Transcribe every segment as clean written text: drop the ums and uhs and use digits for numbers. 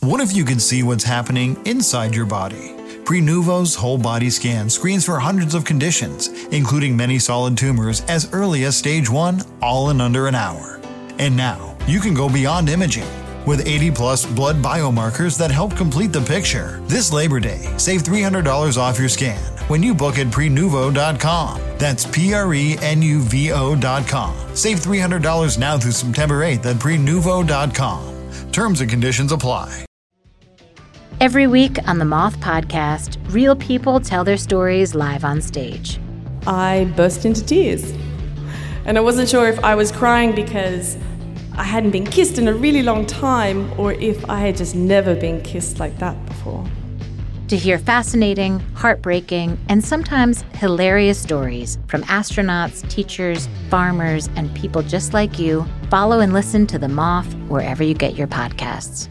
What if you could see what's happening inside your body? Prenuvo's whole body scan screens for hundreds of conditions, including many solid tumors as early as stage 1, all in under an hour. And now, you can go beyond imaging. With 80-plus blood biomarkers that help complete the picture. This Labor Day, save $300 off your scan when you book at Prenuvo.com. That's Prenuvo.com. Save $300 now through September 8th at Prenuvo.com. Terms and conditions apply. Every week on the Moth Podcast, real people tell their stories live on stage. I burst into tears. And I wasn't sure if I was crying because I hadn't been kissed in a really long time, or if I had just never been kissed like that before. To hear fascinating, heartbreaking, and sometimes hilarious stories from astronauts, teachers, farmers, and people just like you, follow and listen to The Moth wherever you get your podcasts.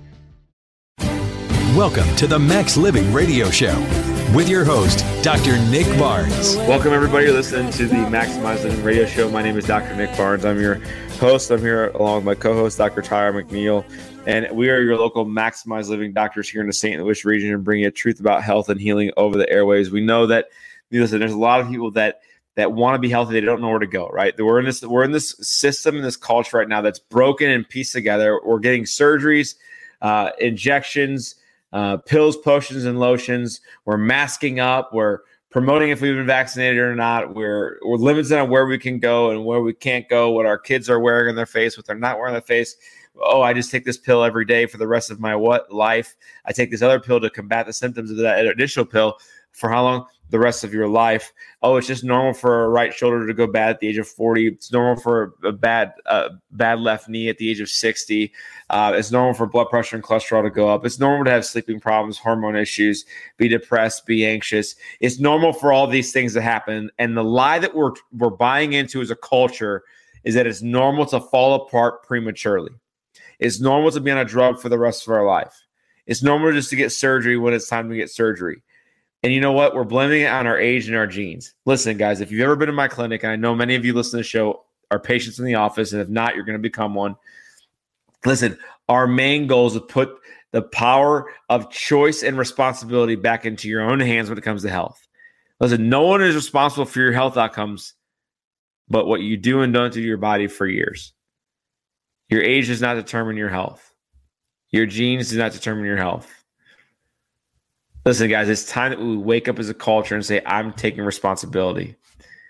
Welcome to the Max Living Radio Show with your host, Dr. Nick Barnes. Welcome, everybody. You're listening to the Maximize Living Radio Show. My name is Dr. Nick Barnes. I'm your host. I'm here along with my co-host, Dr. Tyler McNeil, and we are your local Maximize Living doctors here in the St. Louis region and bring you truth about health and healing over the airwaves. We know that, listen, there's a lot of people that want to be healthy. They don't know where to go, right? We're in this system, in this culture right now that's broken and pieced together. We're getting surgeries, injections, pills, potions, and lotions. We're masking up. We're promoting if we've been vaccinated or not. We're limited on where we can go and where we can't go, what our kids are wearing on their face, what they're not wearing on their face. Oh, I just take this pill every day for the rest of my life. I take this other pill to combat the symptoms of that initial pill. For how long? The rest of your life. Oh, it's just normal for a right shoulder to go bad at the age of 40. It's normal for a bad left knee at the age of 60. It's normal for blood pressure and cholesterol to go up. It's normal to have sleeping problems, hormone issues, be depressed, be anxious. It's normal for all these things to happen. And the lie that we're buying into as a culture is that it's normal to fall apart prematurely. It's normal to be on a drug for the rest of our life. It's normal just to get surgery when it's time to get surgery. And you know what? We're blaming it on our age and our genes. Listen, guys, if you've ever been in my clinic, and I know many of you listen to the show are patients in the office, and if not, you're going to become one. Listen, our main goal is to put the power of choice and responsibility back into your own hands when it comes to health. Listen, no one is responsible for your health outcomes, but what you do and don't do to your body for years. Your age does not determine your health. Your genes do not determine your health. Listen, guys, it's time that we wake up as a culture and say, I'm taking responsibility.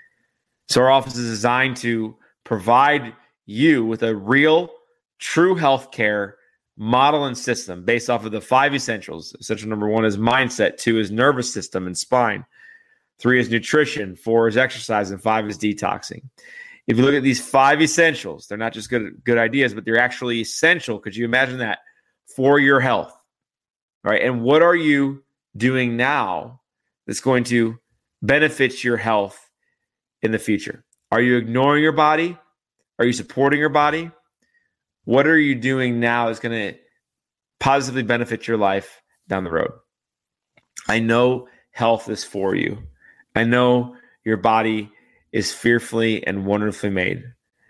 So our office is designed to provide you with a real, true healthcare model and system based off of the 5 essentials. Essential number 1 is mindset, 2 is nervous system and spine, 3 is nutrition, 4 is exercise, and 5 is detoxing. If you look at these 5 essentials, they're not just good ideas, but they're actually essential. Could you imagine that? For your health. All right. And what are you doing now that's going to benefit your health in the future? Are you ignoring your body? Are you supporting your body? What are you doing now that's going to positively benefit your life down the road? I know health is for you. I know your body is fearfully and wonderfully made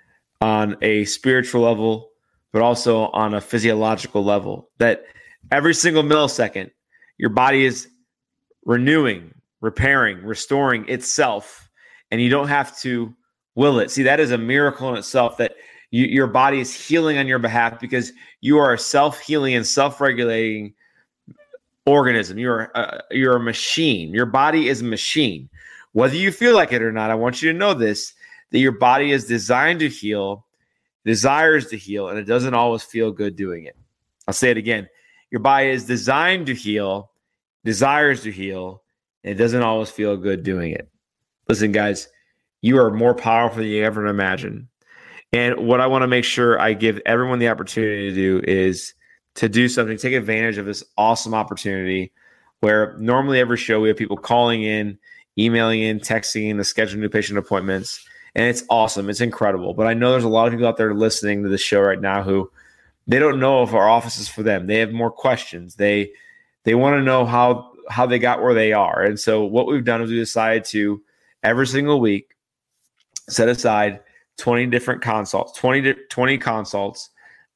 on a spiritual level, but also on a physiological level, that every single millisecond, your body is renewing, repairing, restoring itself, and you don't have to will it. See, that is a miracle in itself, that your body is healing on your behalf because you are a self-healing and self-regulating organism. You're a machine. Your body is a machine. Whether you feel like it or not, I want you to know this, that your body is designed to heal, desires to heal, and it doesn't always feel good doing it. I'll say it again. Your body is designed to heal, desires to heal, and it doesn't always feel good doing it. Listen, guys, you are more powerful than you ever imagine. And what I want to make sure I give everyone the opportunity to do is to do something, take advantage of this awesome opportunity where normally every show we have people calling in, emailing in, texting in to schedule new patient appointments. And it's awesome. It's incredible. But I know there's a lot of people out there listening to the show right now who they don't know if our office is for them. They have more questions. They want to know how they got where they are. And so what we've done is we decided to every single week set aside 20 different consults, 20 consults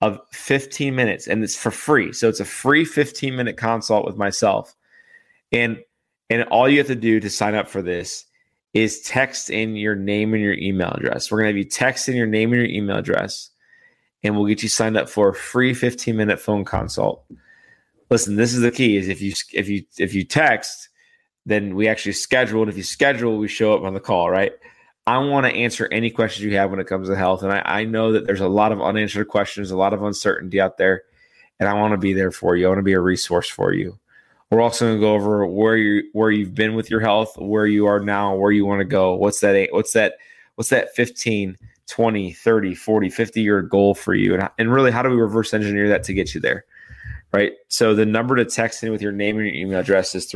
of 15 minutes, and it's for free. So it's a free 15-minute consult with myself. And all you have to do to sign up for this is text in your name and your email address. We're going to have you text in your name and your email address, and we'll get you signed up for a free 15-minute phone consult. Listen, this is the key: is if you text, then we actually schedule. And if you schedule, we show up on the call, right? I want to answer any questions you have when it comes to health. And I know that there's a lot of unanswered questions, a lot of uncertainty out there, and I want to be there for you. I want to be a resource for you. We're also going to go over where you've been with your health, where you are now, where you want to go. What's that 15, 20, 30, 40, 50-year goal for you? And really, how do we reverse engineer that to get you there, right? So the number to text in with your name and your email address is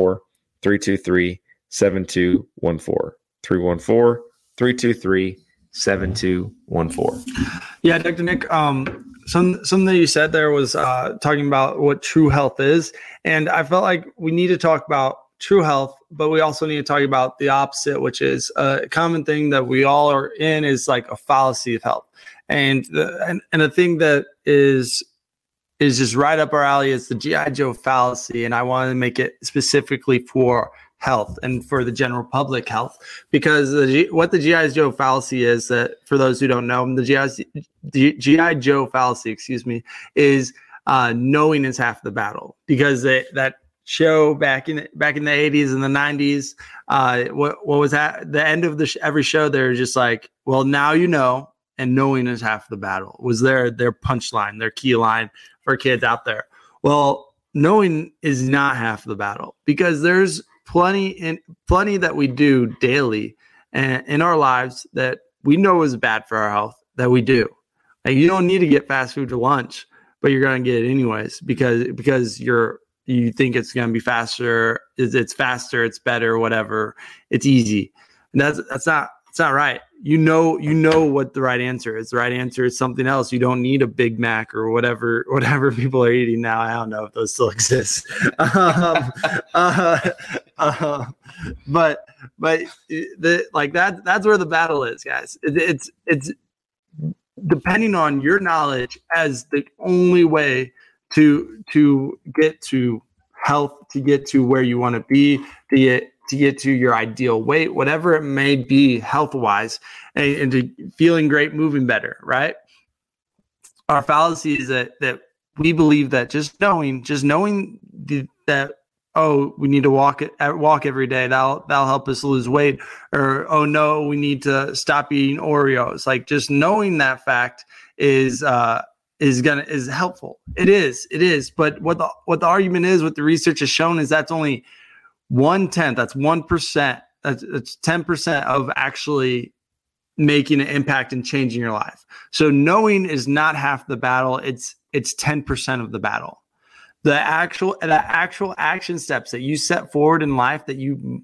314-323-7214. 314-323-7214. Yeah, Dr. Nick, something that you said there was talking about what true health is. And I felt like we need to talk about true health, but we also need to talk about the opposite, which is a common thing that we all are in is like a fallacy of health. And the thing that is just right up our alley is the G.I. Joe fallacy. And I want to make it specifically for health and for the general public health, because what the G.I. Joe fallacy is, that for those who don't know, the G.I. Joe fallacy, is knowing is half the battle. Because that show back in the 80s and the 90s, what was at the end of every show, they're just like, well, now you know, and knowing is half the battle was their punchline, their key line for kids out there. Well, knowing is not half the battle, because there's plenty that we do daily and in our lives that we know is bad for our health, that we do. Like, you don't need to get fast food for lunch, but you're going to get it anyways because you think it's going to be faster. It's faster. It's better. Whatever. It's easy. And that's not right. You know what the right answer is. The right answer is something else. You don't need a Big Mac or whatever people are eating now. I don't know if those still exist. But that's where the battle is, guys. It's depending on your knowledge as the only way to get to health, to get to where you want to be, to get to your ideal weight, whatever it may be health-wise, and to feeling great, moving better, right? Our fallacy is that we believe that just knowing that, oh, we need to walk every day, that'll help us lose weight, or, oh no, we need to stop eating Oreos. Like, just knowing that fact is helpful. It is. But what the argument is, what the research has shown, is that's only 1/10. That's 1%. That's 10% of actually making an impact and changing your life. So knowing is not half the battle. It's 10% of the battle. The actual action steps that you set forward in life, that you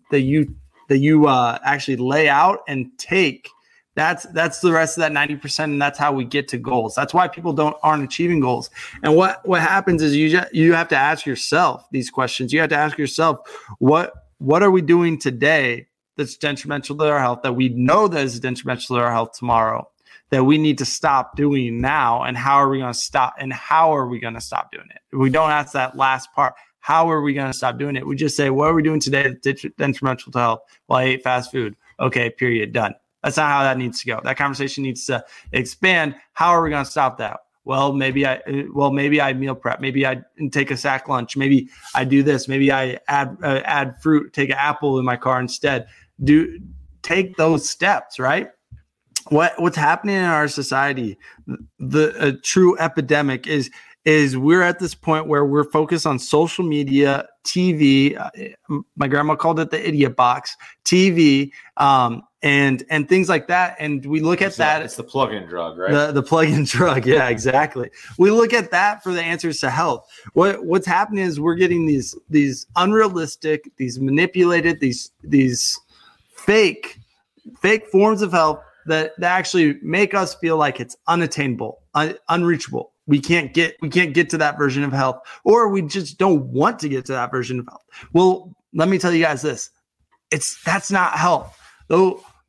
actually lay out and take, that's the rest of that 90%, and that's how we get to goals. That's why people aren't achieving goals. And what happens is you have to ask yourself these questions. You have to ask yourself, what are we doing today that's detrimental to our health, that we know that is detrimental to our health tomorrow, that we need to stop doing now, and how are we going to stop? And how are we going to stop doing it? If we don't ask that last part, how are we going to stop doing it? We just say, what are we doing today that's detrimental to health? Well, I ate fast food. Okay, period, done. That's not how that needs to go. That conversation needs to expand. How are we going to stop that? Well, maybe I meal prep. Maybe I take a sack lunch. Maybe I do this. Maybe I add fruit, take an apple in my car instead. Take those steps, right? What's happening in our society, the true epidemic is we're at this point where we're focused on social media, TV. My grandma called it the idiot box, TV, and things like that. And we look at that. It's the plug-in drug, right? The plug-in drug. Yeah, exactly. We look at that for the answers to health. What's happening is we're getting these unrealistic, these manipulated, these fake forms of health that actually make us feel like it's unattainable, unreachable. We can't get to that version of health, or we just don't want to get to that version of health. Well, let me tell you guys this. That's not health.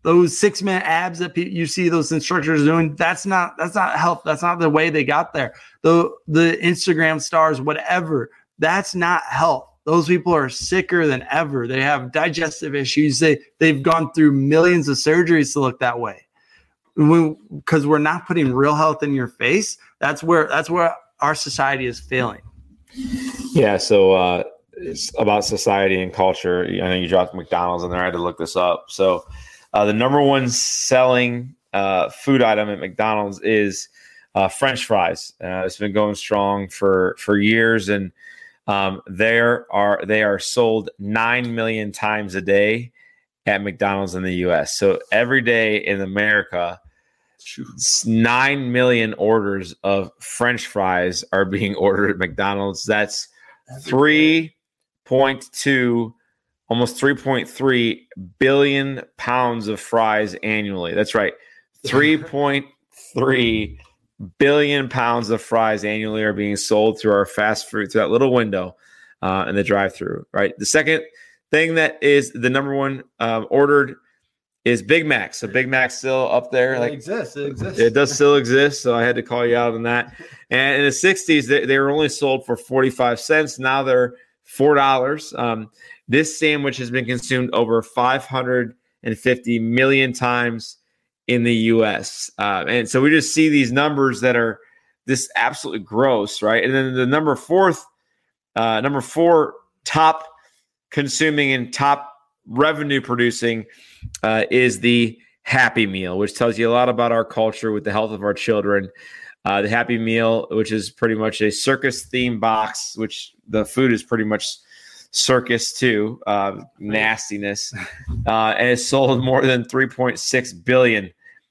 those 6-minute abs that you see those instructors doing, that's not health. That's not the way they got there. The Instagram stars, whatever, that's not health. Those people are sicker than ever. They have digestive issues. They've gone through millions of surgeries to look that way. Because we're not putting real health in your face. That's where our society is failing. Yeah. So it's about society and culture. I know you dropped McDonald's in there. I had to look this up. So the number one selling food item at McDonald's is French fries. It's been going strong for years, and they are sold 9 million times a day at McDonald's in the U.S. So every day in America, 9 million orders of French fries are being ordered at McDonald's. That's 3.2, almost 3.3 billion pounds of fries annually. That's right. 3.3 billion pounds of fries annually are being sold through our fast food, through that little window in the drive-through, right? The second thing that is the number one ordered is Big Mac. So Big Mac's still up there. It exists. It does still exist. So I had to call you out on that. And in the 60s, they were only sold for 45 cents. Now they're $4. This sandwich has been consumed over 550 million times in the U.S. And so we just see these numbers that are this absolutely gross, right? And then the number four top consuming and top revenue producing is the Happy Meal, which tells you a lot about our culture with the health of our children. The Happy Meal, which is pretty much a circus theme box, which the food is pretty much circus too, nastiness, and it's sold more than 3.6 billion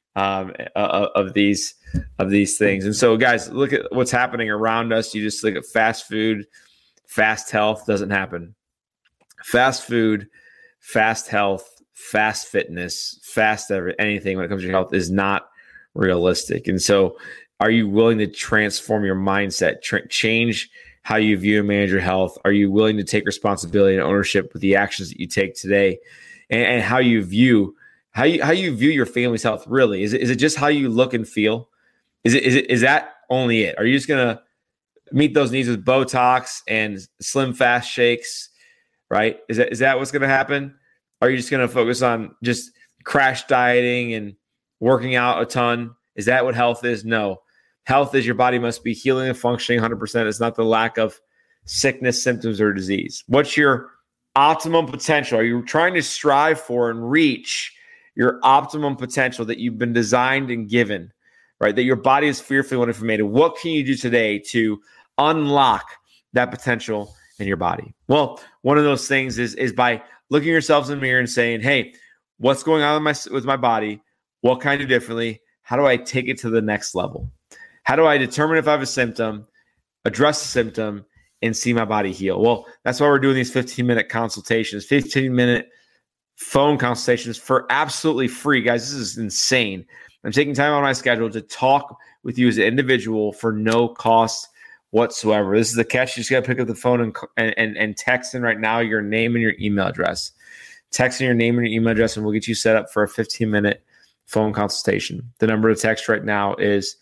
of these things. And so, guys, look at what's happening around us. You just look at fast food, fast health doesn't happen. Fast food, fast health, fast fitness, fast anything when it comes to your health is not realistic. And so, are you willing to transform your mindset, change how you view and manage your health? Are you willing to take responsibility and ownership with the actions that you take today, and how you view your family's health? Really, is it just how you look and feel? Is that only it? Are you just gonna meet those needs with Botox and slim fast shakes? Right? Is that what's gonna happen? Are you just gonna focus on just crash dieting and working out a ton? Is that what health is? No. Health is your body must be healing and functioning 100%. It's not the lack of sickness, symptoms, or disease. What's your optimum potential? Are you trying to strive for and reach your optimum potential that you've been designed and given, right? That your body is fearfully and wonderfully made. What can you do today to unlock that potential in your body? Well, one of those things is by looking yourselves in the mirror and saying, hey, what's going on with my body? What can I do differently? How do I take it to the next level? How do I determine if I have a symptom, address the symptom, and see my body heal? Well, that's why we're doing these 15-minute consultations, 15-minute phone consultations for absolutely free. Guys, this is insane. I'm taking time on my schedule to talk with you as an individual for no cost whatsoever. This is the catch. You just got to pick up the phone and text in right now your name and your email address. Text in your name and your email address, and we'll get you set up for a 15-minute phone consultation. The number to text right now is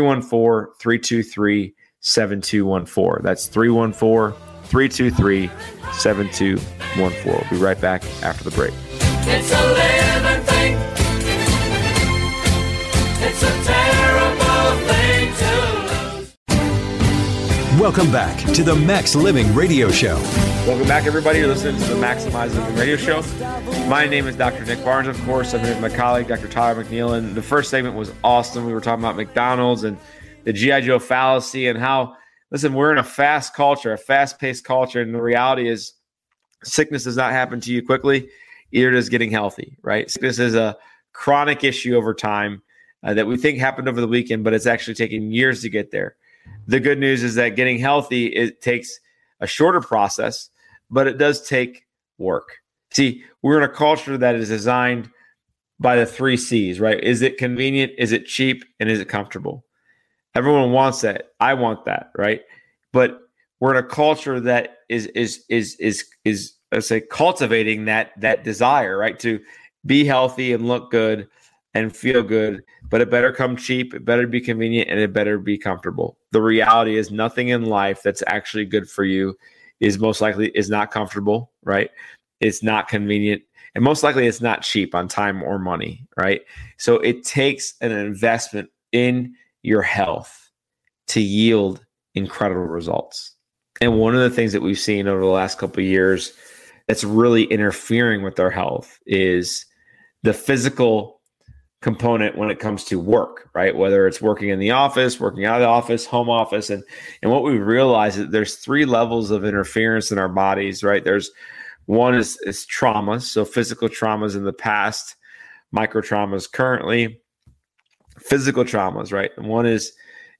314-323-7214. That's 314-323-7214. We'll be right back after the break. It's a living thing. It's a terrible thing to lose. Welcome back to the Max Living Radio Show. Welcome back, everybody. You're listening to the Maximize Living Radio Show. My name is Dr. Nick Barnes, of course. I'm here with my colleague, Dr. Tyler McNeil. And the first segment was awesome. We were talking about McDonald's and the G.I. Joe fallacy and how, listen, we're in a fast culture, a fast-paced culture. And the reality is sickness does not happen to you quickly. Either does getting healthy, right? Sickness is a chronic issue over time that we think happened over the weekend, but it's actually taken years to get there. The good news is that getting healthy, it takes a shorter process, but it does take work. See, we're in a culture that is designed by the 3 C's, right? Is it convenient? Is it cheap? And is it comfortable? Everyone wants that. I want that, right? But we're in a culture that is let's say cultivating that desire, right? To be healthy and look good and feel good, but it better come cheap, it better be convenient, and it better be comfortable. The reality is nothing in life that's actually good for you is most likely is not comfortable, right? It's not convenient, and most likely it's not cheap on time or money, right? So it takes an investment in your health to yield incredible results. And one of the things that we've seen over the last couple of years that's really interfering with our health is the physical component when it comes to work, right? Whether it's working in the office, working out of the office, home office. And what we realize is that there's 3 levels of interference in our bodies, right? There's one is traumas. So physical traumas in the past, micro traumas currently, physical traumas, right? And one is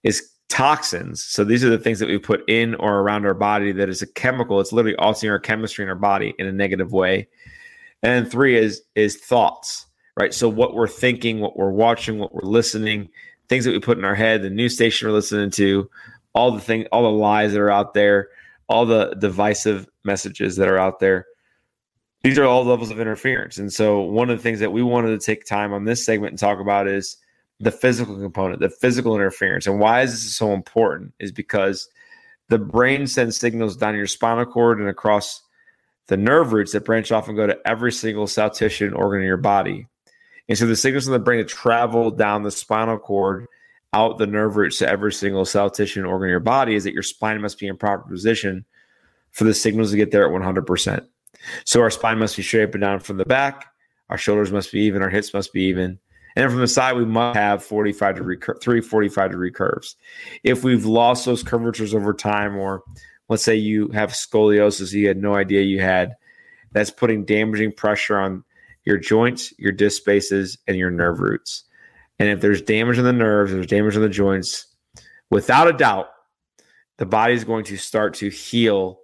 toxins. So these are the things that we put in or around our body that is a chemical. It's literally altering our chemistry in our body in a negative way. And 3 is thoughts. Right. So what we're thinking, what we're watching, what we're listening, things that we put in our head, the news station we're listening to, all the lies that are out there, all the divisive messages that are out there. These are all levels of interference. And so one of the things that we wanted to take time on this segment and talk about is the physical component, the physical interference. And why is this so important is because the brain sends signals down your spinal cord and across the nerve roots that branch off and go to every single cell, tissue, and organ in your body. And so the signals in the brain to travel down the spinal cord, out the nerve roots to every single cell, tissue, and organ in your body is that your spine must be in proper position for the signals to get there at 100%. So our spine must be straight up and down from the back. Our shoulders must be even. Our hips must be even. And then from the side, we must have 3 45-degree curves. If we've lost those curvatures over time, or let's say you have scoliosis you had no idea you had, that's putting damaging pressure on your joints, your disc spaces, and your nerve roots. And if there's damage in the nerves, there's damage in the joints, without a doubt, the body is going to start to heal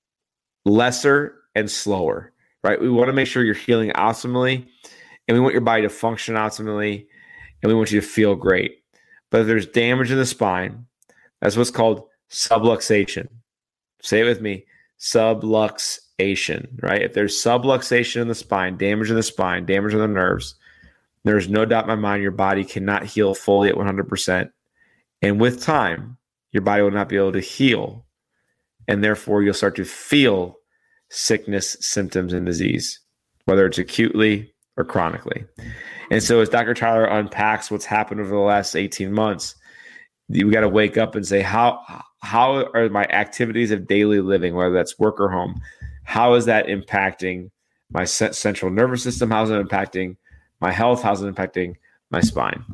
lesser and slower, right? We want to make sure you're healing optimally, and we want your body to function optimally, and we want you to feel great. But if there's damage in the spine, that's what's called subluxation. Say it with me, subluxation, right? If there's subluxation in the spine, damage in the nerves, there's no doubt in my mind your body cannot heal fully at 100%. And with time, your body will not be able to heal. And therefore, you'll start to feel sickness, symptoms, and disease, whether it's acutely or chronically. And so as Dr. Tyler unpacks what's happened over the last 18 months, we got to wake up and say, how are my activities of daily living, whether that's work or home, how is that impacting my central nervous system? How's it impacting my health? How's it impacting my spine?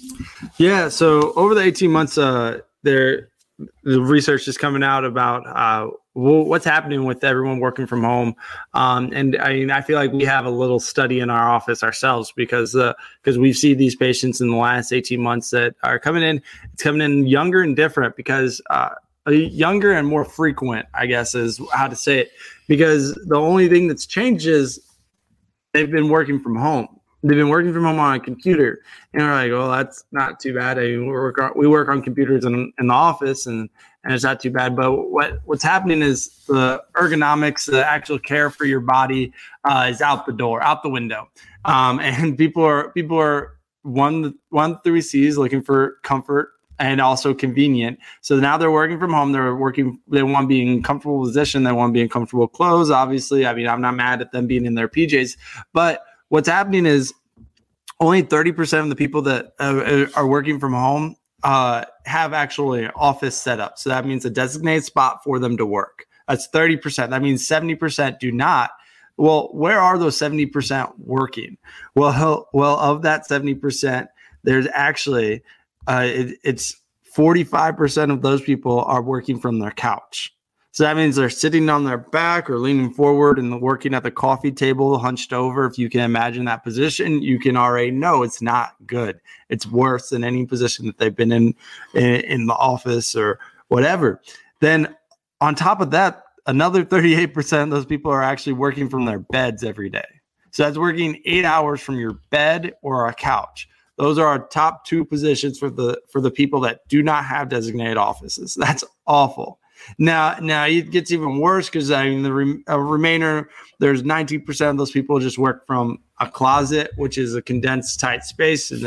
Yeah. So over the 18 months, the research is coming out about what's happening with everyone working from home. And I feel like we have a little study in our office ourselves because we've seen these patients in the last 18 months that are coming in. It's coming in younger and different because younger and more frequent, I guess, is how to say it. Because the only thing that's changed is they've been working from home. They've been working from home on a computer. And we're like, well, that's not too bad. I mean, we work on computers in the office, and it's not too bad. But what's happening is the ergonomics, the actual care for your body is out the door, out the window. And people are one through C's looking for comfort and also convenient. So now they're working from home. They want to be in comfortable position. They want to be in comfortable clothes. Obviously, I mean, I'm not mad at them being in their PJs, but what's happening is only 30% of the people that are working from home have actually office set up. So that means a designated spot for them to work. That's 30%. That means 70% do not. Well, where are those 70% working? Well, of that 70%, there's actually it's 45% of those people are working from their couch. So that means they're sitting on their back or leaning forward and working at the coffee table, hunched over. If you can imagine that position, you can already know it's not good. It's worse than any position that they've been in the office or whatever. Then on top of that, another 38% of those people are actually working from their beds every day. So that's working 8 hours from your bed or a couch. Those are our top 2 positions for the people that do not have designated offices. That's awful. Now it gets even worse because I mean the remainder, there's 19% of those people just work from a closet, which is a condensed tight space, and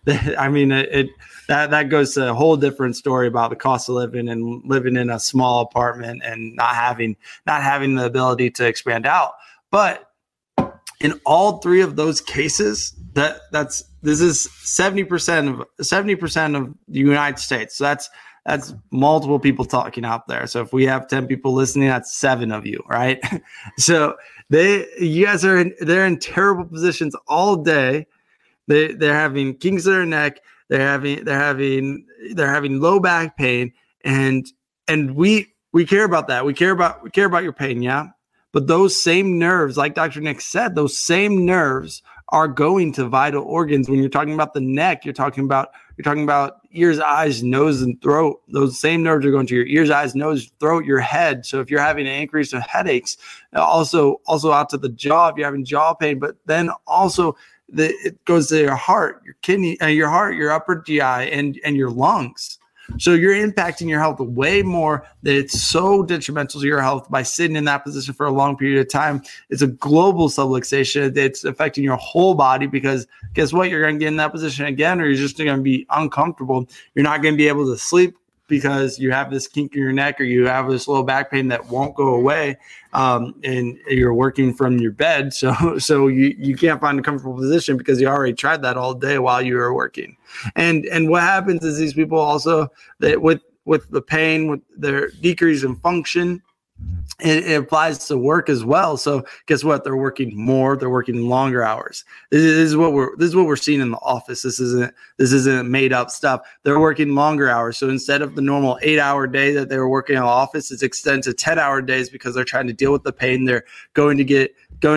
that goes to a whole different story about the cost of living and living in a small apartment and not having the ability to expand out. But in all three of those cases, this is 70% of the United States. So that's multiple people talking out there. So if we have 10 people listening, that's 7 of you, right? So you guys they're in terrible positions all day. They're having kinks in their neck. They're having low back pain, and we care about that. We care about your pain, yeah. But those same nerves, like Dr. Nick said, those same nerves are going to vital organs. When you're talking about the neck, you're talking about ears, eyes, nose, and throat. Those same nerves are going to your ears, eyes, nose, throat, your head. So if you're having an increase of headaches, also out to the jaw, if you're having jaw pain, but then also it goes to your heart, your kidney, your heart, your upper GI, and your lungs. So you're impacting your health way more. That it's so detrimental to your health by sitting in that position for a long period of time. It's a global subluxation. It's affecting your whole body because guess what? You're going to get in that position again, or you're just going to be uncomfortable. You're not going to be able to sleep because you have this kink in your neck or you have this low back pain that won't go away, and you're working from your bed. So you can't find a comfortable position because you already tried that all day while you were working. And what happens is these people also, that with the pain, with their decrease in function, it applies to work as well. So guess what? They're working more. They're working longer hours. This is what we're seeing in the office. This isn't made up stuff. They're working longer hours. So instead of the normal 8-hour day that they were working in the office, it's extended to 10-hour days because they're trying to deal with the pain. They're going to get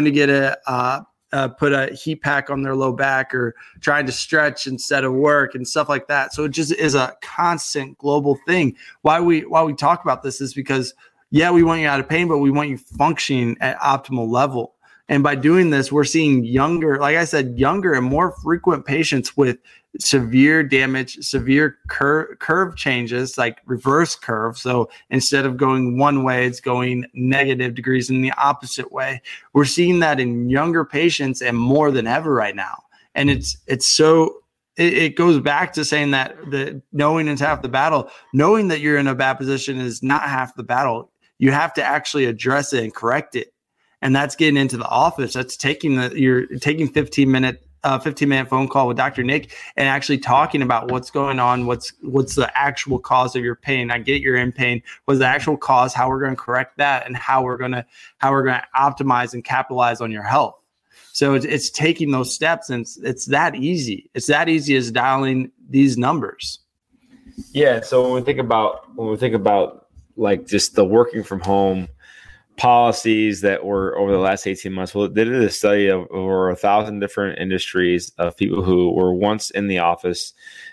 put a heat pack on their low back or trying to stretch instead of work and stuff like that. So it just is a constant global thing. Why we talk about this is because, yeah, we want you out of pain, but we want you functioning at optimal level. And by doing this, we're seeing younger and more frequent patients with severe damage, severe curve changes, like reverse curve. So instead of going one way, it's going negative degrees in the opposite way. We're seeing that in younger patients and more than ever right now. And it goes back to saying that the knowing is half the battle. Knowing that you're in a bad position is not half the battle. You have to actually address it and correct it. And that's getting into the office. That's taking 15-minute phone call with Dr. Nick and actually talking about what's going on, what's the actual cause of your pain. I get you're in pain. What's the actual cause? How we're going to correct that, and how we're going to optimize and capitalize on your health. So it's taking those steps, and it's that easy. It's that easy as dialing these numbers. Yeah. So when we think about like just the working from home policies that were over the last 18 months, well, they did a study of over 1,000 different industries of people who were once in the office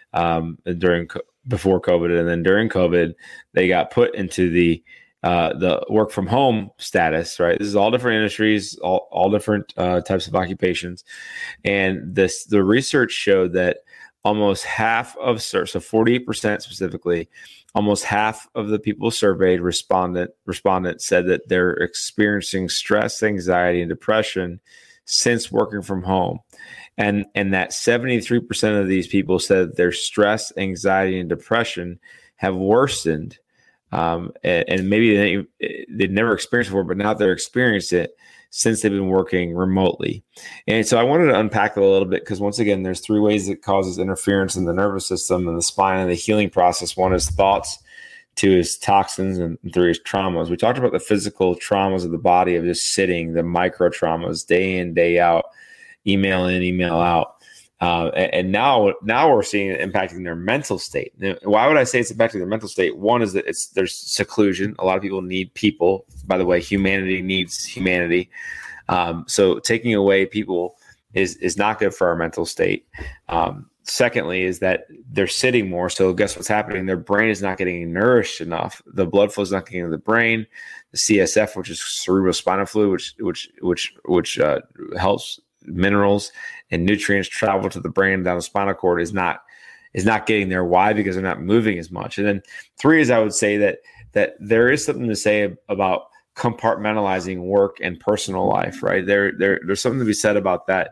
before COVID, and then during COVID, they got put into the work from home status. Right, this is all different industries, all different types of occupations, and the research showed that almost half of, so 48% specifically, almost half of the people surveyed, respondents said that they're experiencing stress, anxiety, and depression since working from home. And that 73% of these people said their stress, anxiety, and depression have worsened. And maybe they'd never experienced it before, but now they're experiencing it since they've been working remotely. And so I wanted to unpack it a little bit because, once again, there's 3 ways it causes interference in the nervous system and the spine and the healing process. 1 is thoughts, 2 is toxins, and 3 is traumas. We talked about the physical traumas of the body, of just sitting, the micro traumas, day in, day out, email in, email out. And now we're seeing it impacting their mental state. Now, why would I say it's impacting their mental state? 1 is that there's seclusion. A lot of people need people. By the way, humanity needs humanity. So taking away people is not good for our mental state. Secondly, is that they're sitting more. So guess what's happening? Their brain is not getting nourished enough. The blood flow is not getting to the brain. The CSF, which is cerebrospinal fluid, which helps minerals and nutrients travel to the brain down the spinal cord, is not getting there. Why? Because they're not moving as much. And then 3 is, I would say, that that there is something to say about compartmentalizing work and personal life, right? There's something to be said about that.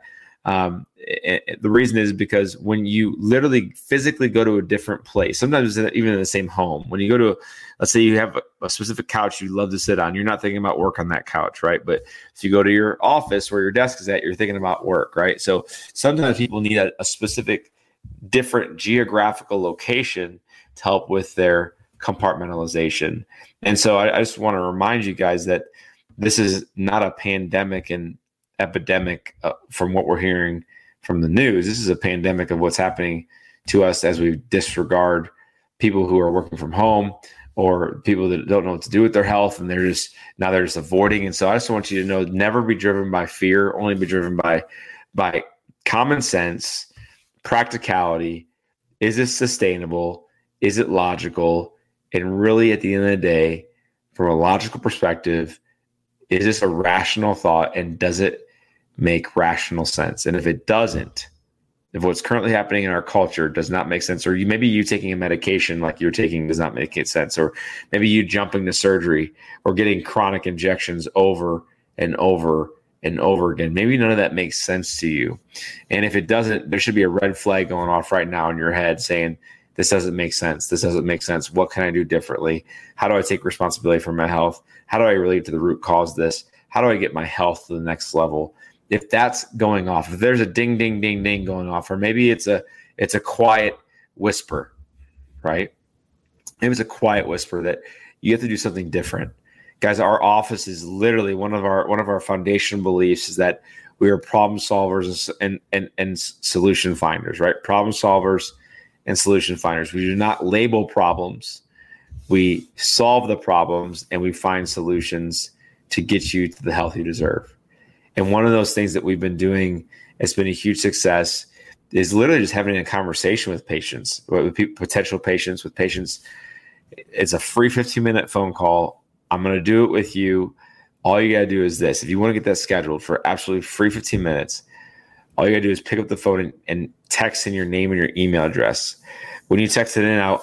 The reason is because when you literally physically go to a different place, sometimes even in the same home, when you go to, let's say you have a specific couch you love to sit on, you're not thinking about work on that couch, right? But if you go to your office where your desk is at, you're thinking about work, right? So sometimes people need a specific different geographical location to help with their compartmentalization. And so I just want to remind you guys that this is not a pandemic and epidemic from what we're hearing from the news. This is a pandemic of what's happening to us as we disregard people who are working from home or people that don't know what to do with their health, and they're just avoiding. And so I just want you to know, never be driven by fear, only be driven by common sense, practicality. Is this sustainable? Is it logical? And really, at the end of the day, from a logical perspective, is this a rational thought, and does it make rational sense? And if it doesn't, if what's currently happening in our culture does not make sense, or maybe you taking a medication like you're taking does not make sense, or maybe you jumping to surgery or getting chronic injections over and over and over again, maybe none of that makes sense to you. And if it doesn't, there should be a red flag going off right now in your head saying, this doesn't make sense. This doesn't make sense. What can I do differently? How do I take responsibility for my health? How do I relate to the root cause of this? How do I get my health to the next level? If that's going off, if there's a ding, ding, ding, ding going off, or maybe it's a quiet whisper, right? Maybe it's a quiet whisper that you have to do something different. Guys, our office is literally one of our foundational beliefs is that we are problem solvers and solution finders, right? Problem solvers and solution finders. We do not label problems. We solve the problems and we find solutions to get you to the health you deserve. And one of those things that we've been doing, it's been a huge success, is literally just having a conversation with patients, with potential patients, with patients. It's a free 15-minute phone call. I'm going to do it with you. All you got to do is this. If you want to get that scheduled for absolutely free 15 minutes, all you got to do is pick up the phone and text in your name and your email address. When you text it in,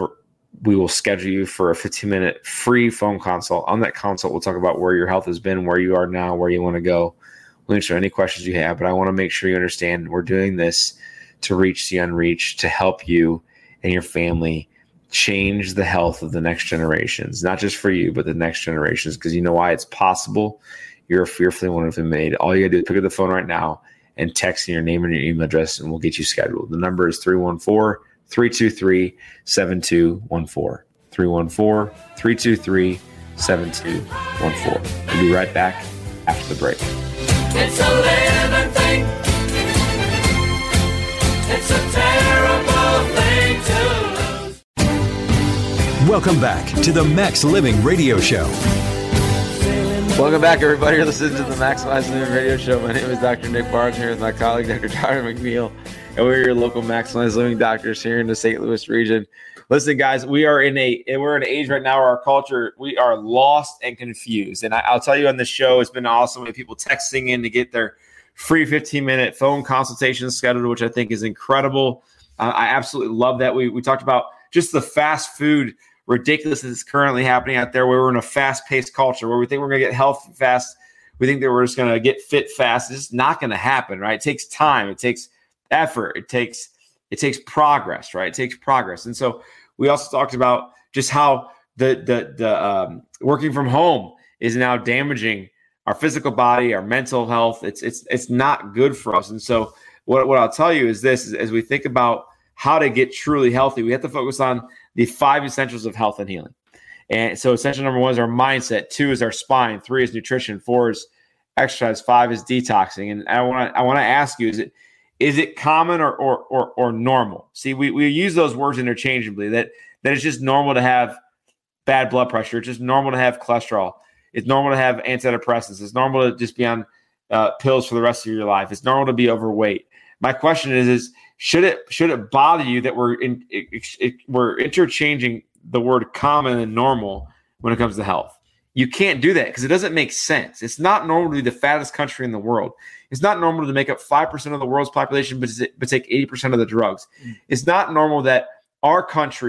we will schedule you for a 15-minute free phone consult. On that consult, we'll talk about where your health has been, where you are now, where you want to go. We'll answer any questions you have, but I want to make sure you understand we're doing this to reach the unreached, to help you and your family change the health of the next generations, not just for you, but the next generations, because you know why? It's possible. You're fearfully and wonderfully made. All you got to do is pick up the phone right now and text in your name and your email address, and we'll get you scheduled. The number is 314-323-7214. 314-323-7214. We'll be right back after the break. It's a living thing. It's a terrible thing to lose. Welcome back to the Max Living Radio Show. Welcome back, everybody. You're listening to the Maximize Living Radio Show. My name is Dr. Nick Barnes, here with my colleague, Dr. Tyler McNeil, and we're your local Maximize Living doctors here in the St. Louis region. Listen, guys, we're in an age right now where our culture, we are lost and confused. And I'll tell you on this show, it's been awesome. We have people texting in to get their free 15-minute phone consultation scheduled, which I think is incredible. I absolutely love that. We talked about just the fast food ridiculousness that's currently happening out there, where we're in a fast-paced culture where we think we're going to get healthy fast. We think that we're just going to get fit fast. It's just not going to happen, right? It takes time. It takes effort. It takes progress, right? It takes progress. And so we also talked about just how the working from home is now damaging our physical body, our mental health. It's not good for us. And so what I'll tell you is this: as we think about how to get truly healthy, we have to focus on the 5 essentials of health and healing. And so essential number 1 is our mindset, 2 is our spine, 3 is nutrition, 4 is exercise, 5 is detoxing. And I want to ask you, is it common or normal? See, we use those words interchangeably, that it's just normal to have bad blood pressure. It's just normal to have cholesterol. It's normal to have antidepressants. It's normal to just be on pills for the rest of your life. It's normal to be overweight. My question is should it bother you that we're interchanging the word common and normal when it comes to health? You can't do that because it doesn't make sense. It's not normal to be the fattest country in the world. It's not normal to make up 5% of the world's population, but take 80% of the drugs. It's not normal that our country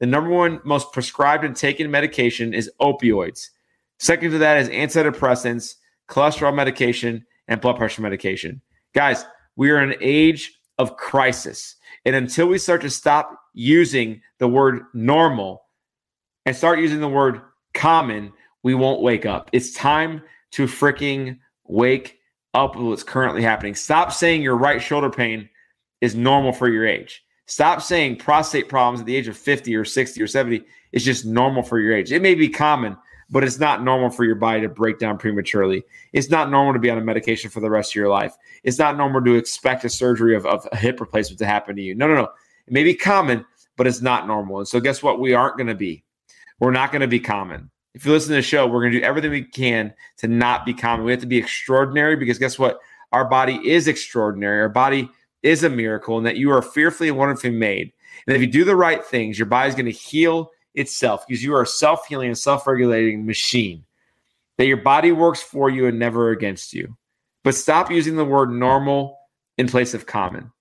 the number one most prescribed and taken medication is opioids. Second to that is antidepressants, cholesterol medication, and blood pressure medication. Guys, we are in an age of crisis. And until we start to stop using the word normal and start using the word common, we won't wake up. It's time to freaking wake up with what's currently happening. Stop saying your right shoulder pain is normal for your age. Stop saying prostate problems at the age of 50 or 60 or 70 is just normal for your age. It may be common, but it's not normal for your body to break down prematurely. It's not normal to be on a medication for the rest of your life. It's not normal to expect a surgery of a hip replacement to happen to you. No. It may be common, but it's not normal. And so guess what? We aren't going to be. We're not going to be common. If you listen to the show, we're going to do everything we can to not be common. We have to be extraordinary because guess what? Our body is extraordinary. Our body is a miracle, and that you are fearfully and wonderfully made. And if you do the right things, your body's going to heal itself because you are a self-healing and self-regulating machine. That your body works for you and never against you. But stop using the word normal in place of common.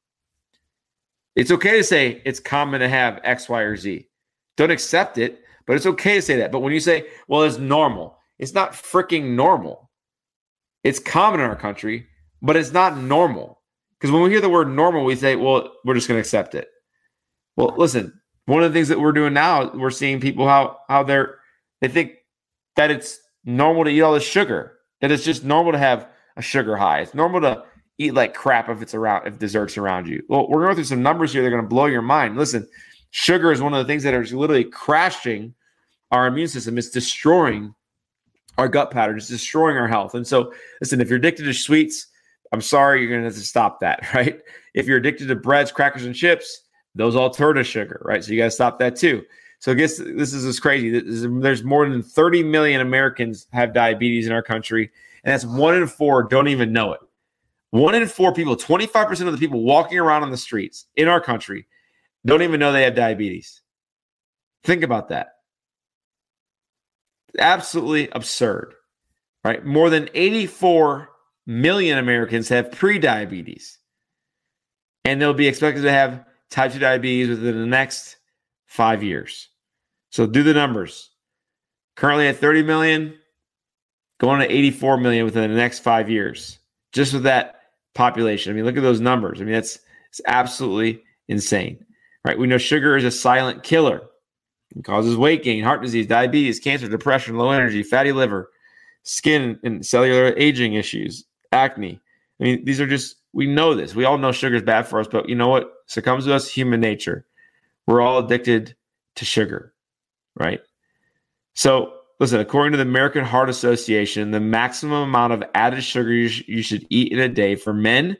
It's okay to say it's common to have X, Y, or Z. Don't accept it, but it's okay to say that. But when you say, well, it's normal, it's not freaking normal. It's common in our country, but it's not normal. Because when we hear the word normal, we say, well, we're just going to accept it. Well, listen, one of the things that we're doing now, we're seeing people how they think that it's normal to eat all this sugar, that it's just normal to have a sugar high. It's normal to eat like crap if dessert's around you. Well, we're going through some numbers here that are going to blow your mind. Listen, sugar is one of the things that are literally crashing our immune system. It's destroying our gut pattern. It's destroying our health. And so, listen, if you're addicted to sweets, I'm sorry, you're going to have to stop that, right? If you're addicted to breads, crackers, and chips, those all turn to sugar, right? So you got to stop that too. So I guess this is crazy. There's more than 30 million Americans have diabetes in our country, and that's 1 in 4 don't even know it. 1 in 4 people, 25% of the people walking around on the streets in our country don't even know they have diabetes. Think about that. Absolutely absurd, right? More than 84 million Americans have prediabetes, and they'll be expected to have type 2 diabetes within the next 5 years. So do the numbers. Currently at 30 million, going to 84 million within the next 5 years, just with that population. I mean, look at those numbers. I mean, it's absolutely insane, right? We know sugar is a silent killer. It causes weight gain, heart disease, diabetes, cancer, depression, low energy, fatty liver, skin and cellular aging issues, acne. I mean, these are just, we know this. We all know sugar is bad for us, but you know what? Succumbs to us, human nature. We're all addicted to sugar, right? So listen, according to the American Heart Association, the maximum amount of added sugar you should eat in a day for men,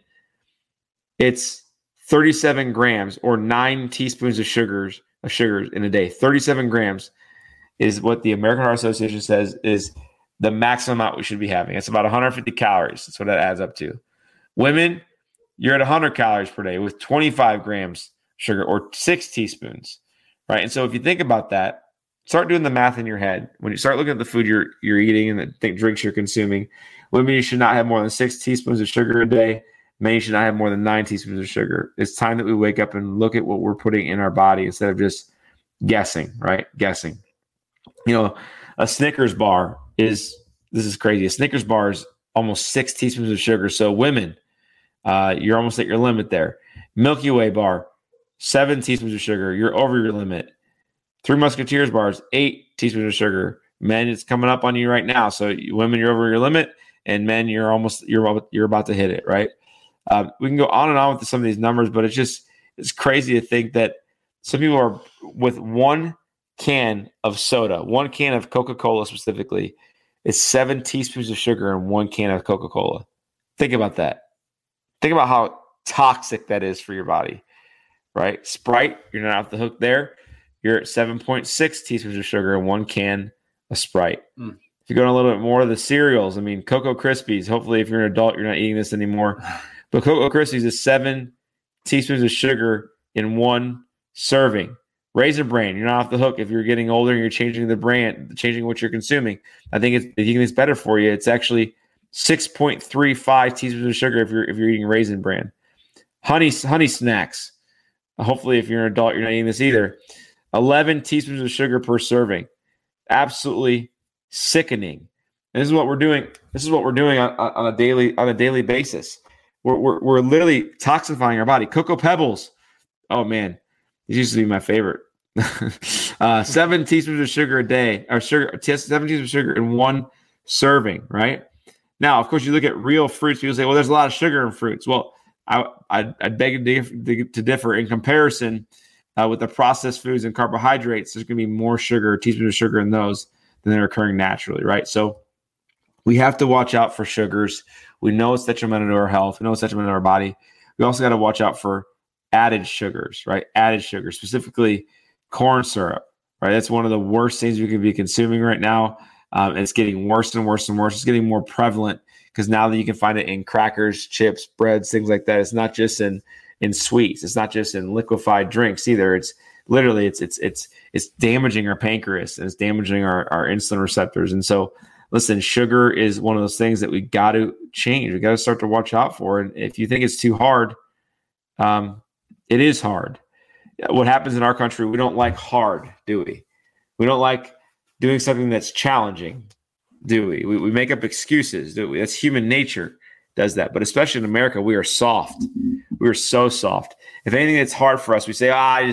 it's 37 grams or 9 teaspoons of sugars in a day. 37 grams is what the American Heart Association says is the maximum amount we should be having. It's about 150 calories. That's what that adds up to. Women, you're at 100 calories per day with 25 grams sugar or 6 teaspoons, right? And so if you think about that, start doing the math in your head. When you start looking at the food you're eating and the drinks you're consuming, women, you should not have more than 6 teaspoons of sugar a day. Men, you should not have more than 9 teaspoons of sugar. It's time that we wake up and look at what we're putting in our body instead of just guessing, right? Guessing. You know, a Snickers bar this is crazy. A Snickers bar is almost 6 teaspoons of sugar. So women, you're almost at your limit there. Milky Way bar, 7 teaspoons of sugar. You're over your limit. 3 Musketeers bars, 8 teaspoons of sugar. Men, it's coming up on you right now. So women, you're over your limit, and men, you're about to hit it, right? We can go on and on with some of these numbers, but it's crazy to think that some people are with 1 can of soda, 1 can of Coca-Cola specifically, it's 7 teaspoons of sugar in 1 can of Coca-Cola. Think about that. Think about how toxic that is for your body, right? Sprite, you're not off the hook there. You're at 7.6 teaspoons of sugar in 1 can of Sprite. If you go on a little bit more of the cereals, I mean, Cocoa Krispies, hopefully if you're an adult, you're not eating this anymore. But Cocoa Krispies is 7 teaspoons of sugar in 1 serving. Raisin Bran, you're not off the hook if you're getting older and you're changing the brand, changing what you're consuming. I think it's better for you. It's actually 6.35 teaspoons of sugar if you're eating Raisin Bran. Honey Snacks. Hopefully, if you're an adult, you're not eating this either. 11 teaspoons of sugar per serving. Absolutely sickening. And this is what we're doing. This is what we're doing on a daily basis. We're literally toxifying our body. Cocoa Pebbles. Oh man, these used to be my favorite. 7 teaspoons of sugar a day, or 7 teaspoons of sugar in one serving, right? Now, of course, you look at real fruits. People say, well, there's a lot of sugar in fruits. Well, I'd beg to differ. In comparison with the processed foods and carbohydrates, there's going to be more sugar, teaspoons of sugar in those than they're occurring naturally, right? So we have to watch out for sugars. We know it's detrimental to our health. We know it's detrimental to our body. We also got to watch out for added sugars, right? Added sugars, specifically corn syrup, right? That's one of the worst things we could be consuming right now. And it's getting worse and worse and worse. It's getting more prevalent because now that you can find it in crackers, chips, breads, things like that. It's not just in sweets. It's not just in liquefied drinks either. It's literally it's damaging our pancreas and it's damaging our insulin receptors. And so, listen, sugar is one of those things that we got to change. We got to start to watch out for. And if you think it's too hard, it is hard. What happens in our country, we don't like hard, do we? We don't like doing something that's challenging, do we? We make up excuses, do we? That's human nature does that. But especially in America, we are soft. We are so soft. If anything that's hard for us, we say,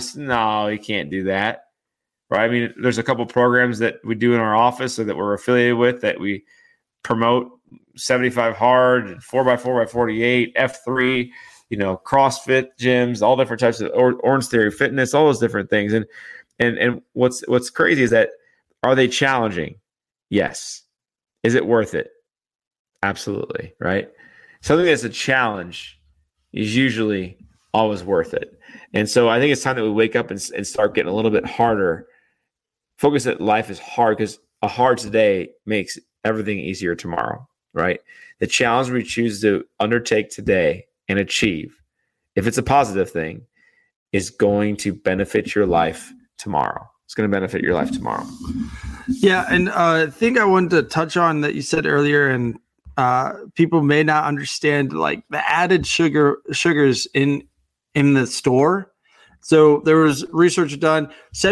no, you can't do that. Right? I mean, there's a couple programs that we do in our office or that we're affiliated with that we promote 75 hard, 4x4x48, F3, CrossFit gyms, all different types of Orange Theory Fitness, all those different things. And what's crazy is that, are they challenging? Yes. Is it worth it? Absolutely. Right. Something that's a challenge is usually always worth it. And so I think it's time that we wake up and start getting a little bit harder. Focus that life is hard, because a hard today makes everything easier tomorrow. Right. The challenge we choose to undertake today and achieve, if it's a positive thing, is going to benefit your life tomorrow. It's going to benefit your life tomorrow. Yeah. And I think I wanted to touch on that you said earlier, and people may not understand like the added sugars in the store. So there was research done,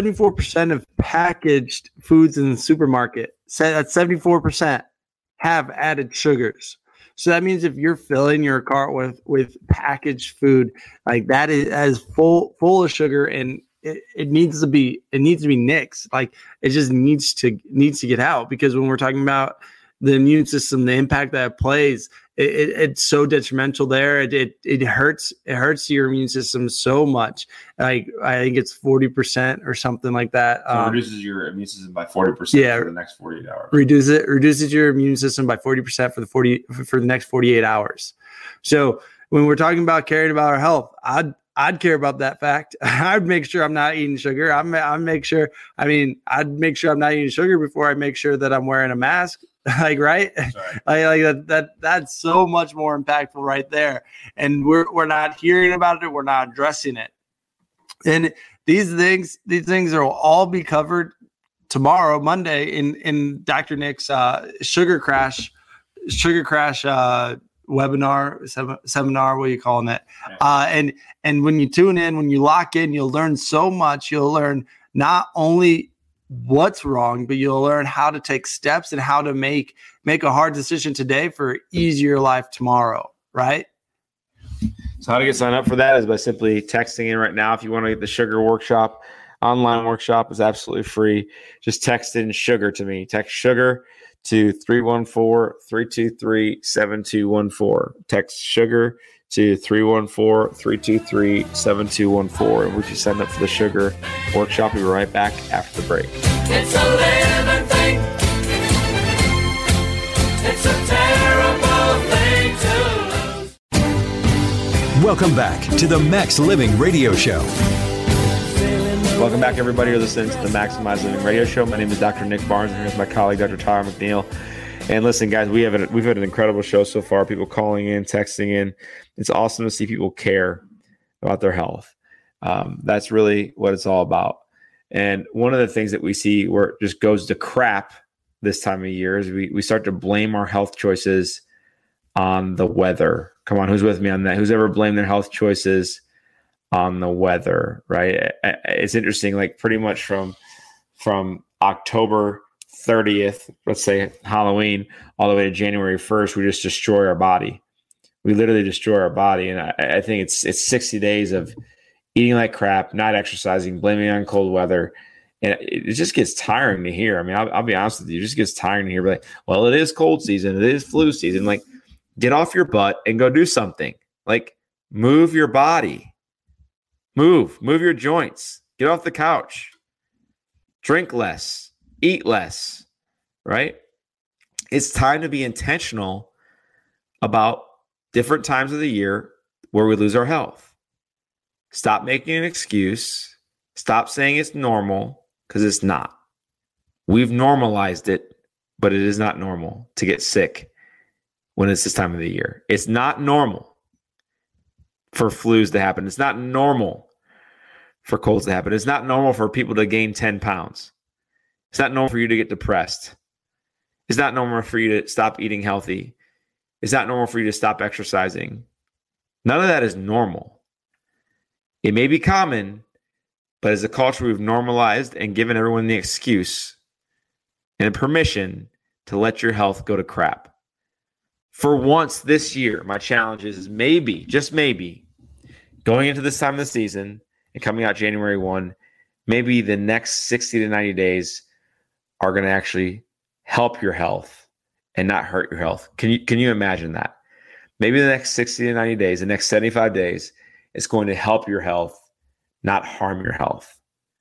74% of packaged foods in the supermarket, that's 74% have added sugars. So that means if you're filling your cart with packaged food, like that is as full of sugar, and it needs to be nixed. Like it just needs to get out, because when we're talking about the immune system, the impact that it plays, it's so detrimental there. It hurts your immune system so much. Like I think it's 40% or something like that. So it reduces your immune system by 40% for the next 48 hours. Reduces your immune system by 40% for the next 48 hours. So when we're talking about caring about our health, I'd care about that fact. I'd make sure I'm not eating sugar. I'd make sure I'm not eating sugar before I make sure that I'm wearing a mask. Like, right? That's so much more impactful right there. And we're not hearing about it. We're not addressing it. And these things will all be covered tomorrow, Monday, in Dr. Nick's Sugar Crash webinar, seminar, what are you calling it? And when you tune in, when you lock in, you'll learn so much. You'll learn not only what's wrong, but you'll learn how to take steps and how to make a hard decision today for easier life tomorrow, right? So how to get signed up for that is by simply texting in right now. If you want to get the sugar workshop, online workshop is absolutely free. Just text in sugar to me. Text sugar to 314-323-7214. Text sugar to 314-323-7214. And we should sign up for the sugar workshop. We'll be right back after the break. It's a living thing. It's a terrible thing to lose. Welcome back to the Max Living Radio Show. Welcome back, everybody. You're listening to the Maximize Living Radio Show. My name is Dr. Nick Barnes, and here's my colleague, Dr. Tyler McNeil. And listen, guys, we've had an incredible show so far. People calling in, texting in. It's awesome to see people care about their health. That's really what it's all about. And one of the things that we see where it just goes to crap this time of year is we start to blame our health choices on the weather. Come on, who's with me on that? Who's ever blamed their health choices on the weather, right? It's interesting, like pretty much from October 30th, let's say Halloween, all the way to January 1st, we just destroy our body. We literally destroy our body. And I think it's 60 days of eating like crap, not exercising, blaming it on cold weather. And it just gets tiring to hear. I mean, I'll be honest with you, it just gets tiring to hear, like, well, it is cold season. It is flu season. Like, get off your butt and go do something. Like, move your body. Move your joints. Get off the couch. Drink less. Eat less. Right? It's time to be intentional about different times of the year where we lose our health. Stop making an excuse. Stop saying it's normal, because it's not. We've normalized it, but it is not normal to get sick when it's this time of the year. It's not normal for flus to happen. It's not normal for colds to happen. It's not normal for people to gain 10 pounds. It's not normal for you to get depressed. It's not normal for you to stop eating healthy. It's not normal for you to stop exercising. None of that is normal. It may be common, but as a culture, we've normalized and given everyone the excuse and permission to let your health go to crap. For once this year, my challenge is maybe, just maybe, going into this time of the season and coming out January 1, maybe the next 60 to 90 days are going to actually help your health and not hurt your health. Can you imagine that? Maybe the next 60 to 90 days, the next 75 days, is going to help your health, not harm your health.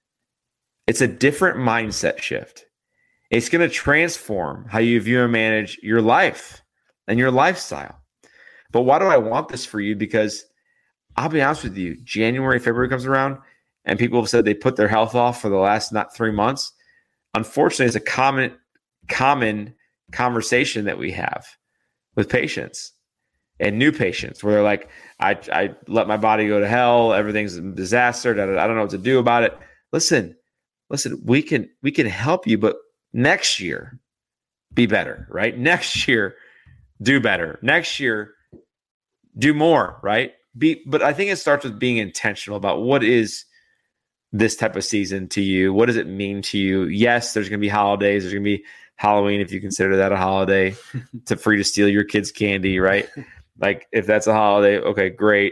It's a different mindset shift. It's going to transform how you view and manage your life and your lifestyle. But why do I want this for you? Because I'll be honest with you, January, February comes around and people have said they put their health off for the last 3 months. Unfortunately, it's a common conversation that we have with patients and new patients where they're like, I let my body go to hell. Everything's a disaster. I don't know what to do about it. Listen, we can help you, but next year, be better, right? Next year, do better. Next year, do more, right? But I think it starts with being intentional about what is this type of season to you. What does it mean to you? Yes, there's going to be holidays. There's going to be Halloween, if you consider that a holiday, to free to steal your kids' candy, right? Like, if that's a holiday, okay, great.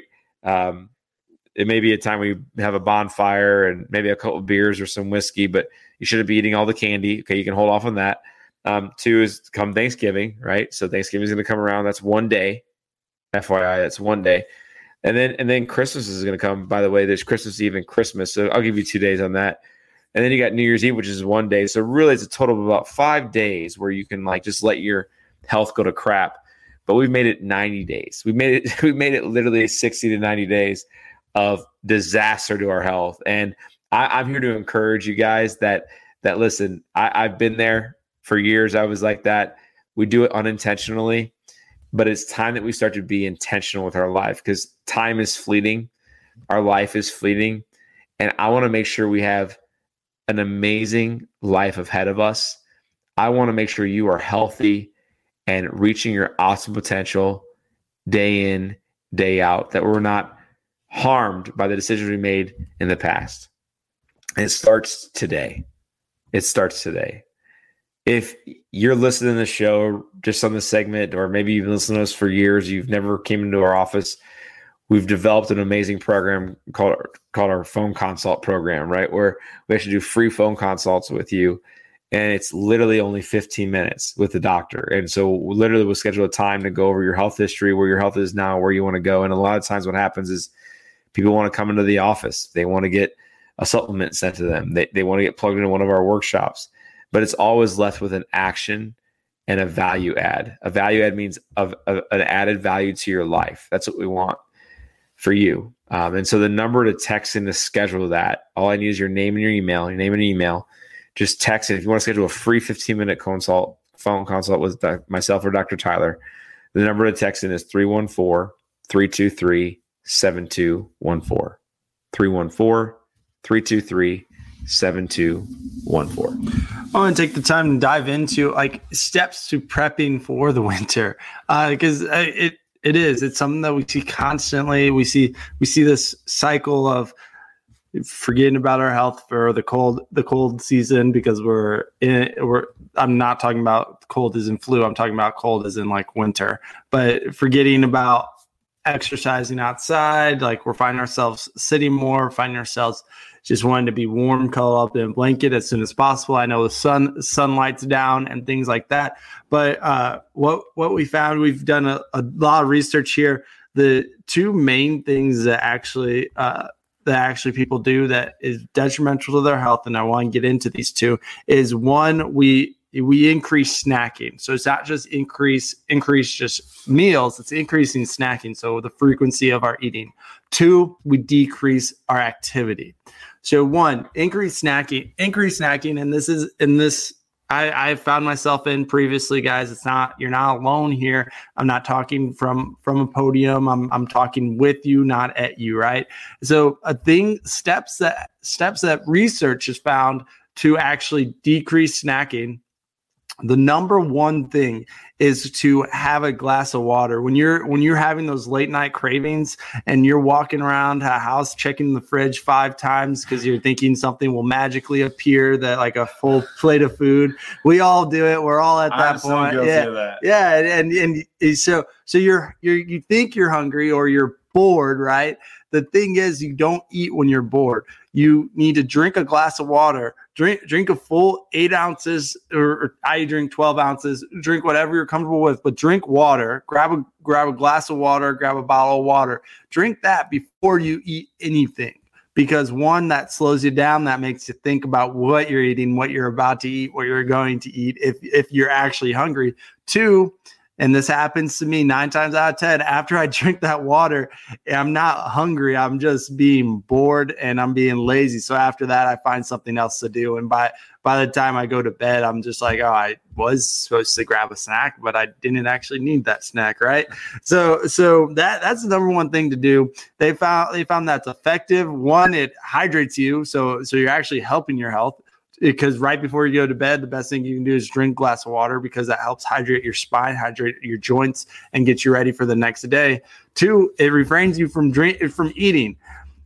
It may be a time where you have a bonfire and maybe a couple of beers or some whiskey, but you shouldn't be eating all the candy. Okay, you can hold off on that. 2 is come Thanksgiving, right? So Thanksgiving is going to come around. That's one day. FYI, that's one day. And then Christmas is going to come. By the way, there's Christmas Eve and Christmas. So I'll give you 2 days on that. And then you got New Year's Eve, which is one day. So really, it's a total of about 5 days where you can like just let your health go to crap. But we've made it 90 days. We made it literally 60 to 90 days of disaster to our health. And I'm here to encourage you guys that listen, I've been there for years. I was like that. We do it unintentionally, but it's time that we start to be intentional with our life, because time is fleeting. Our life is fleeting. And I want to make sure we have an amazing life ahead of us. I want to make sure you are healthy and reaching your awesome potential day in, day out, that we're not harmed by the decisions we made in the past. And it starts today. It starts today. If you're listening to the show just on this segment, or maybe you've been listening to us for years, you've never came into our office, we've developed an amazing program called our phone consult program, right? Where we actually do free phone consults with you. And it's literally only 15 minutes with the doctor. And so literally we'll schedule a time to go over your health history, where your health is now, where you want to go. And a lot of times what happens is people want to come into the office. They want to get a supplement sent to them. They want to get plugged into one of our workshops. But it's always left with an action and a value add. A value add means of an added value to your life. That's what we want for you. And so the number to text in to schedule that, all I need is your name and your email. Just text it. If you want to schedule a free 15-minute phone consult with myself or Dr. Tyler, the number to text in is 314-323-7214. 314-323-7214. I want to take the time to dive into like steps to prepping for the winter, because It is. It's something that we see constantly. We see this cycle of forgetting about our health for the cold season, because I'm not talking about cold as in flu. I'm talking about cold as in like winter, but forgetting about exercising outside. Like we're finding ourselves sitting more, finding ourselves just wanting to be warm, cuddle up in a blanket as soon as possible. I know the sunlight's down and things like that. But what we found, we've done a lot of research here. The two main things that actually people do that is detrimental to their health, and I want to get into these two, is one, we increase snacking. So it's not just increase just meals, it's increasing snacking, so the frequency of our eating. Two, we decrease our activity. So one, increase snacking, and this I found myself in previously, guys. You're not alone here. I'm not talking from a podium. I'm talking with you, not at you, right? So steps that research has found to actually decrease snacking. The number one thing is to have a glass of water. When you're having those late night cravings and you're walking around a house checking the fridge 5 times because you're thinking something will magically appear, that like a full plate of food. We all do it. We're all at that point. So guilty of that. Yeah. And so you think you're hungry or you're bored, right? The thing is, you don't eat when you're bored. You need to drink a glass of water. Drink a full 8 ounces, or I drink 12 ounces. Drink whatever you're comfortable with, but drink water. Grab a glass of water. Grab a bottle of water. Drink that before you eat anything, because one, that slows you down. That makes you think about what you're eating, what you're about to eat, what you're going to eat if you're actually hungry. Two, and this happens to me 9 times out of 10. After I drink that water, I'm not hungry. I'm just being bored and I'm being lazy. So after that, I find something else to do. And by the time I go to bed, I'm just like, oh, I was supposed to grab a snack, but I didn't actually need that snack, right? So that's the number one thing to do. They found that's effective. One, it hydrates you, so you're actually helping your health. Because right before you go to bed, the best thing you can do is drink a glass of water, because that helps hydrate your spine, hydrate your joints, and get you ready for the next day. Two, it refrains you from eating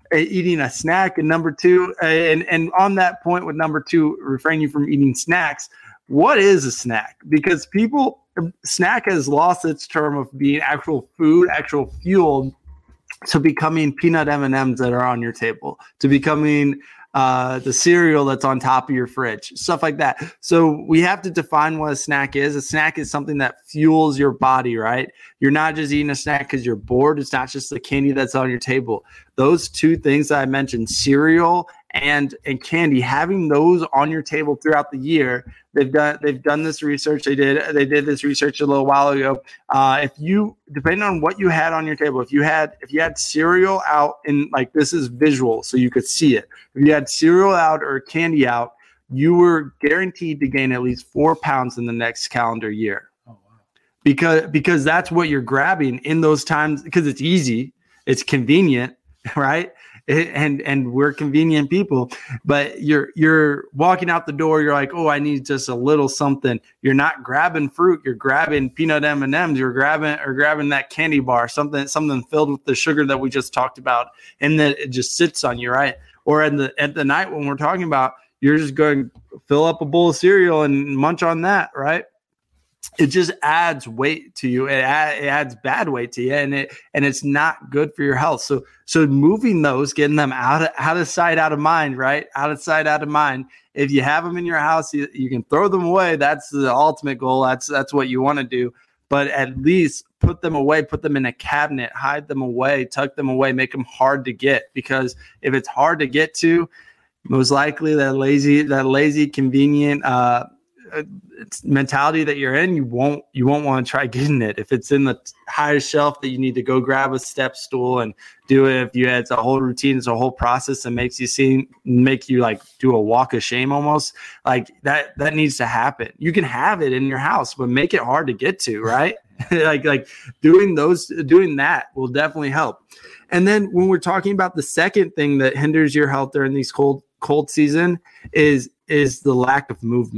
a snack. And number two, and on that point with number two, refrain you from eating snacks. What is a snack? Because snack has lost its term of being actual food, actual fuel, to becoming peanut M&Ms that are on your table, to becoming the cereal that's on top of your fridge, stuff like that. So we have to define what a snack is. A snack is something that fuels your body, right? You're not just eating a snack because you're bored. It's not just the candy that's on your table. Those two things that I mentioned, cereal and candy, having those on your table throughout the year. They've done this research. They did this research a little while ago. If you, depending on what you had on your table, if you had cereal out, in like, this is visual, so you could see it. If you had cereal out or candy out, you were guaranteed to gain at least 4 pounds in the next calendar year. Oh, wow. Because that's what you're grabbing in those times, because it's easy, it's convenient, right? And we're convenient people, but you're walking out the door. You're like, oh, I need just a little something. You're not grabbing fruit. You're grabbing peanut M&Ms. You're grabbing that candy bar, something filled with the sugar that we just talked about, and then it just sits on you, right? Or at the night when we're talking about, you're just going to fill up a bowl of cereal and munch on that, right? It just adds weight to you. It adds bad weight to you, and it's not good for your health. So moving those, getting them out of sight, out of mind, right? Out of sight, out of mind. If you have them in your house, you can throw them away. That's the ultimate goal. That's what you want to do. But at least put them away, put them in a cabinet, hide them away, tuck them away, make them hard to get. Because if it's hard to get to, most likely that lazy, convenient mentality that you're in, you won't want to try getting it. If it's in the highest shelf that you need to go grab a step stool and do it, it's a whole routine, it's a whole process that make you like do a walk of shame almost, like that needs to happen. You can have it in your house, but make it hard to get to, right? like doing that will definitely help. And then when we're talking about the second thing that hinders your health during these cold season is the lack of movement.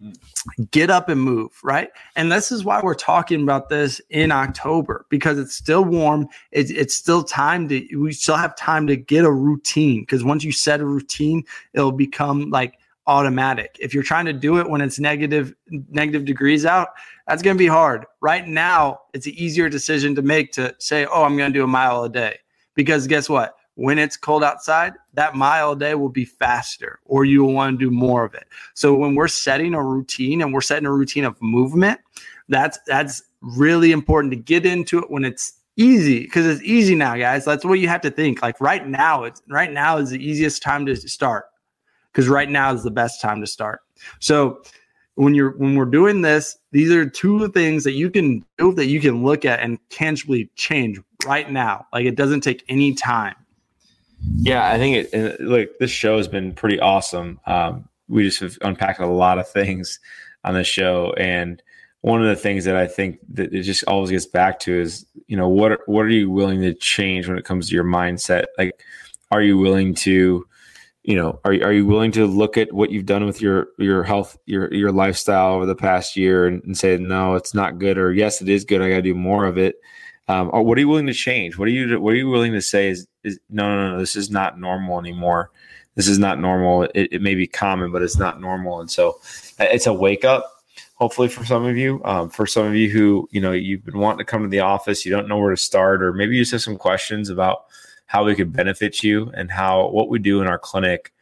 get up and move, right? And this is why we're talking about this in October, because it's still warm. It's still we still have time to get a routine, because once you set a routine, it'll become like automatic. If you're trying to do it when it's negative degrees out, that's going to be hard. Right now, it's an easier decision to make to say, oh, I'm going to do a mile a day, because guess what? When it's cold outside, that mile a day will be faster, or you will want to do more of it. So when we're setting a routine and we're setting a routine of movement, that's really important to get into it when it's easy, because it's easy now, guys. That's what you have to think. Like right now is the easiest time to start, because right now is the best time to start. So when we're doing this, these are two things that you can do, that you can look at and tangibly change right now. Like it doesn't take any time. Yeah, I think this show has been pretty awesome. We just have unpacked a lot of things on the show, and one of the things that I think that it just always gets back to is, what are you willing to change when it comes to your mindset? Like, are you willing to, are you willing to look at what you've done with your health, your lifestyle over the past year, and say, no, it's not good, or yes, it is good, I got to do more of it. Or what are you willing to change? What are you willing to say is no, this is not normal anymore. This is not normal. It may be common, but it's not normal. And so it's a wake up, hopefully, for some of you. For some of you who, you've been wanting to come to the office, you don't know where to start, or maybe you just have some questions about how we could benefit you, and how what we do in our clinic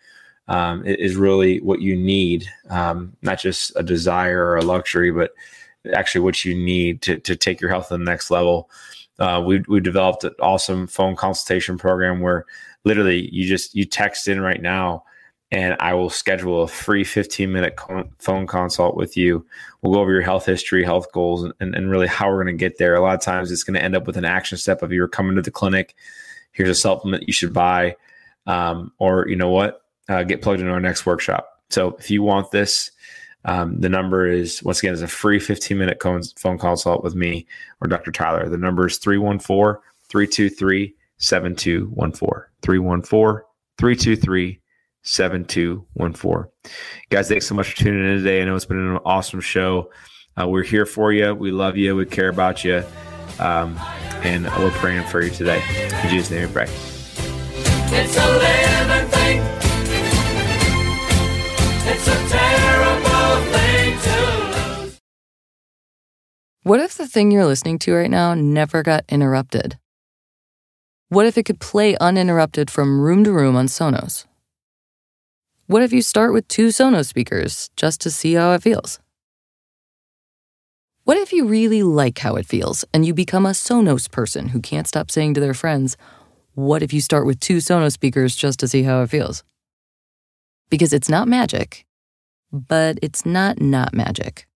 is really what you need, not just a desire or a luxury, but actually what you need to take your health to the next level. We've developed an awesome phone consultation program where literally you text in right now, and I will schedule a free 15-minute phone consult with you. We'll go over your health history, health goals, and really how we're going to get there. A lot of times it's going to end up with an action step of you're coming to the clinic. Here's a supplement you should buy, or get plugged into our next workshop. So if you want this, the number is, once again, is a free 15-minute phone consult with me or Dr. Tyler. The number is 314-323-7214. 314-323-7214. Guys, thanks so much for tuning in today. I know it's been an awesome show. We're here for you. We love you. We care about you. And we're praying for you today. In Jesus' name we pray. It's a living thing. It's a terrible thing to lose. What if the thing you're listening to right now never got interrupted? What if it could play uninterrupted from room to room on Sonos? What if you start with 2 Sonos speakers just to see how it feels? What if you really like how it feels and you become a Sonos person who can't stop saying to their friends, what if you start with 2 Sonos speakers just to see how it feels? Because it's not magic, but it's not magic.